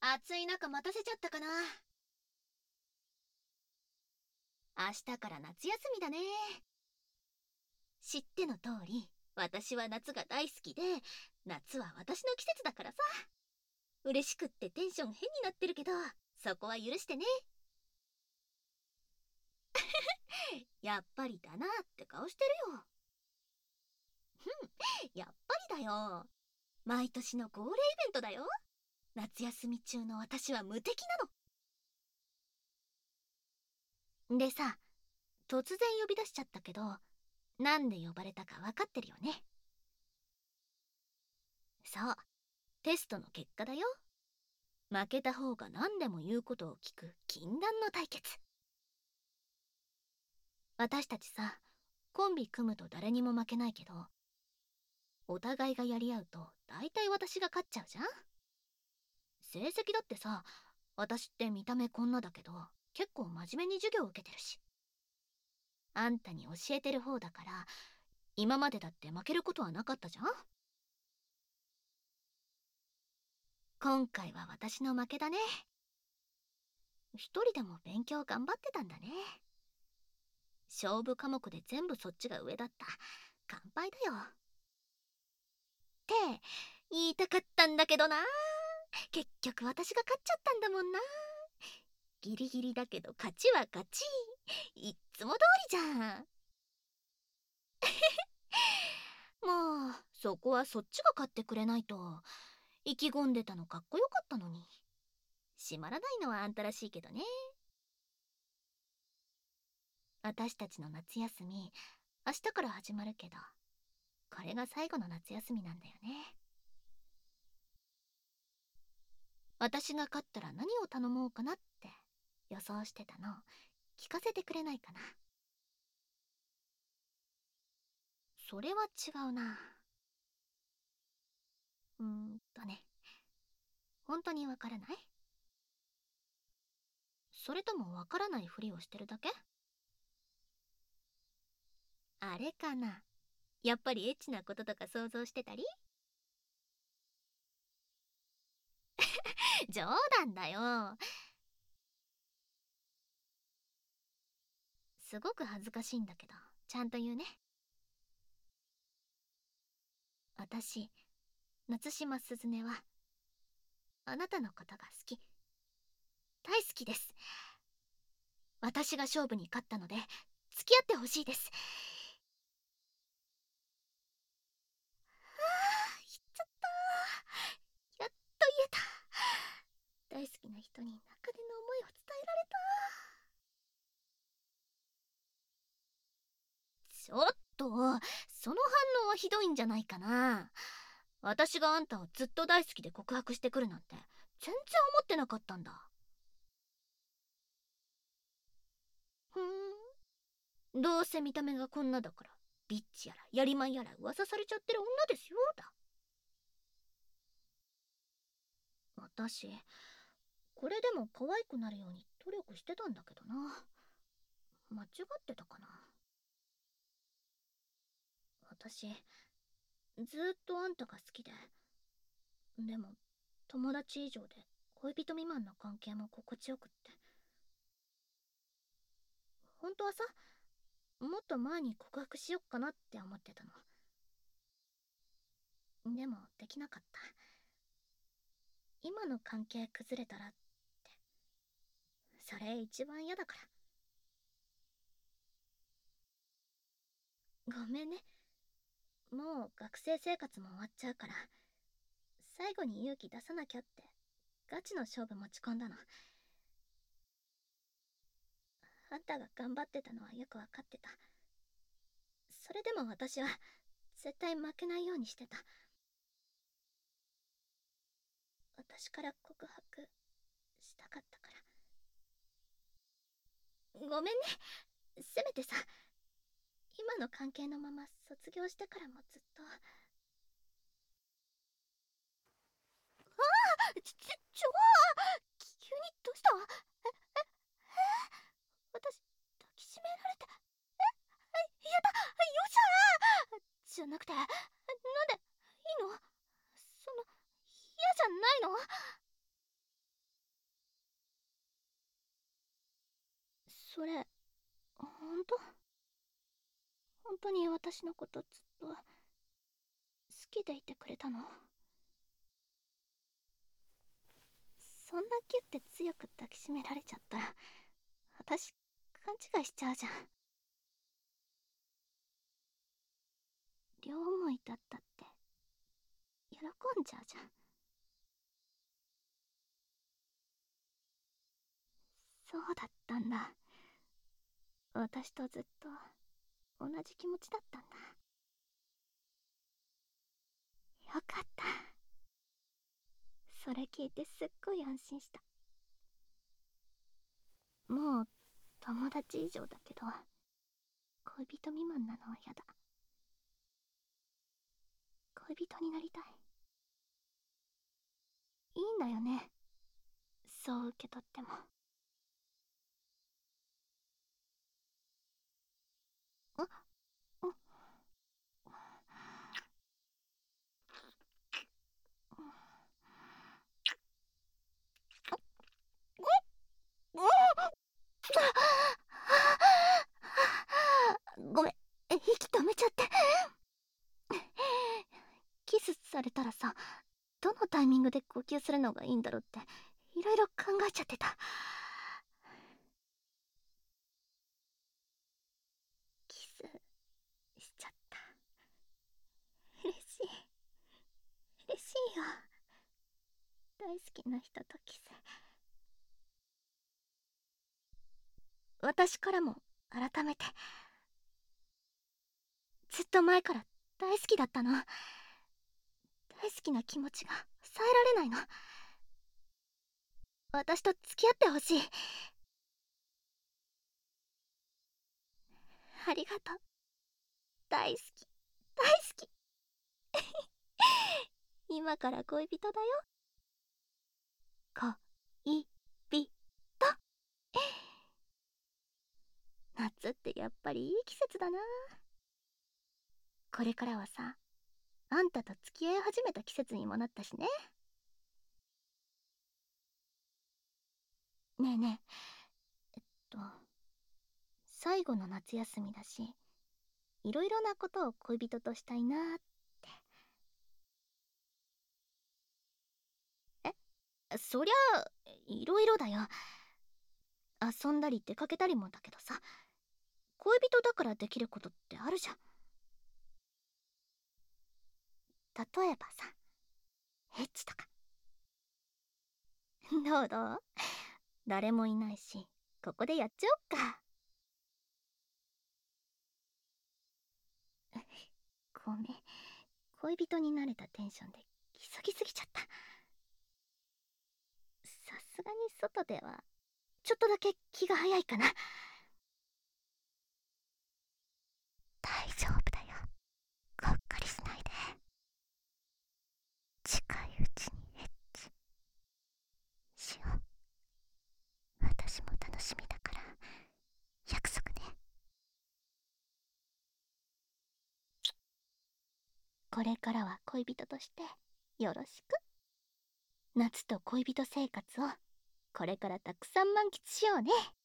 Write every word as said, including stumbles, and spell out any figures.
暑い中待たせちゃったかな。明日から夏休みだね。知っての通り、私は夏が大好きで、夏は私の季節だからさ。嬉しくってテンション変になってるけど、そこは許してね。やっぱりだなって顔してるよ。やっぱりだよ。毎年の恒例イベントだよ。夏休み中の私は無敵なの。でさ、突然呼び出しちゃったけど、なんで呼ばれたか分かってるよね。そう、テストの結果だよ。負けた方が何でも言うことを聞く禁断の対決。私たちさ、コンビ組むと誰にも負けないけど、お互いがやり合うと大体私が勝っちゃうじゃん。成績だってさ、私って見た目こんなだけど結構真面目に授業受けてるし、あんたに教えてる方だから今までだって負けることはなかったじゃん。今回は私の負けだね。一人でも勉強頑張ってたんだね。勝負科目で全部そっちが上だった。乾杯だよ。って言いたかったんだけどな。結局私が勝っちゃったんだもんな。ギリギリだけど勝ちは勝ち。いっつも通りじゃん。もうそこはそっちが勝ってくれないと。意気込んでたのかっこよかったのに。閉まらないのはあんたらしいけどね。私たちの夏休み明日から始まるけど、これが最後の夏休みなんだよね。私が勝ったら何を頼もうかなって予想してたの。聞かせてくれないかな。それは違うな。うーんとね、本当にわからない？それともわからないふりをしてるだけ？あれかな。やっぱりエッチなこととか想像してたり？冗談だよ。すごく恥ずかしいんだけど、ちゃんと言うね。私、夏島鈴音はあなたのことが好き。大好きです。私が勝負に勝ったので付き合ってほしいです。あー、言っちゃった。やっと言えた。大好きな人に中での思いを伝えられた。ちょっと、その反応はひどいんじゃないかな。私があんたをずっと大好きで告白してくるなんて全然思ってなかったんだ。ふーん、どうせ見た目がこんなだからビッチやらやりまんやら噂されちゃってる女ですよだ。私これでも可愛くなるように努力してたんだけどな。間違ってたかな。私ずーっとあんたが好きで、でも友達以上で恋人未満の関係も心地よくって、本当はさ、もっと前に告白しよっかなって思ってたの。でもできなかった。今の関係崩れたらって。それ一番嫌だから。ごめんね。もう学生生活も終わっちゃうから、最後に勇気出さなきゃってガチの勝負持ち込んだの。あんたが頑張ってたのはよくわかってた。それでも私は絶対負けないようにしてた。私から告白したかったから。ごめんね。せめてさ、今の関係のまま卒業してからもずっと。あ、ちちちょ急にどうした？えええ私抱きしめられて、えやだ、よっしゃーじゃなくて、なんでいいの？その嫌じゃないの？ それ本当本当に私のことずっと好きでいてくれたの？そんなキュッて強く抱きしめられちゃったら私勘違いしちゃうじゃん。両思いだったって喜んじゃうじゃん。そうだったんだ。私とずっと同じ気持ちだったんだ。よかった。それ聞いてすっごい安心した。もう友達以上だけど恋人未満なのは嫌だ。恋人になりたい。いいんだよね、そう受け取っても。あっ、ごめん、息止めちゃって。キスされたらさ、どのタイミングで呼吸するのがいいんだろうっていろいろ考えちゃってた。キスしちゃった。嬉しい嬉しいよ。大好きな人とキス。私からも改めて、ずっと前から大好きだったの。大好きな気持ちが抑えられないの。私と付き合ってほしい。ありがとう。大好き大好き。今から恋人だよ。恋人。夏ってやっぱりいい季節だな。これからはさ、あんたと付き合い始めた季節にもなったしね。ねえねえ、えっと最後の夏休みだし、いろいろなことを恋人としたいなーって。え、そりゃいろいろだよ。遊んだり出かけたりもだけどさ、恋人だからできることってあるじゃん。例えばさ、エッチとか。どうどう？誰もいないし、ここでやっちゃおっか。ごめん、恋人になれたテンションで急ぎすぎちゃった。さすがに外ではちょっとだけ気が早いかな。大丈夫だよ、がっかりしないで。近いうちにエッチしよう。私も楽しみだから約束ね。これからは恋人としてよろしく。夏と恋人生活をこれからたくさん満喫しようね。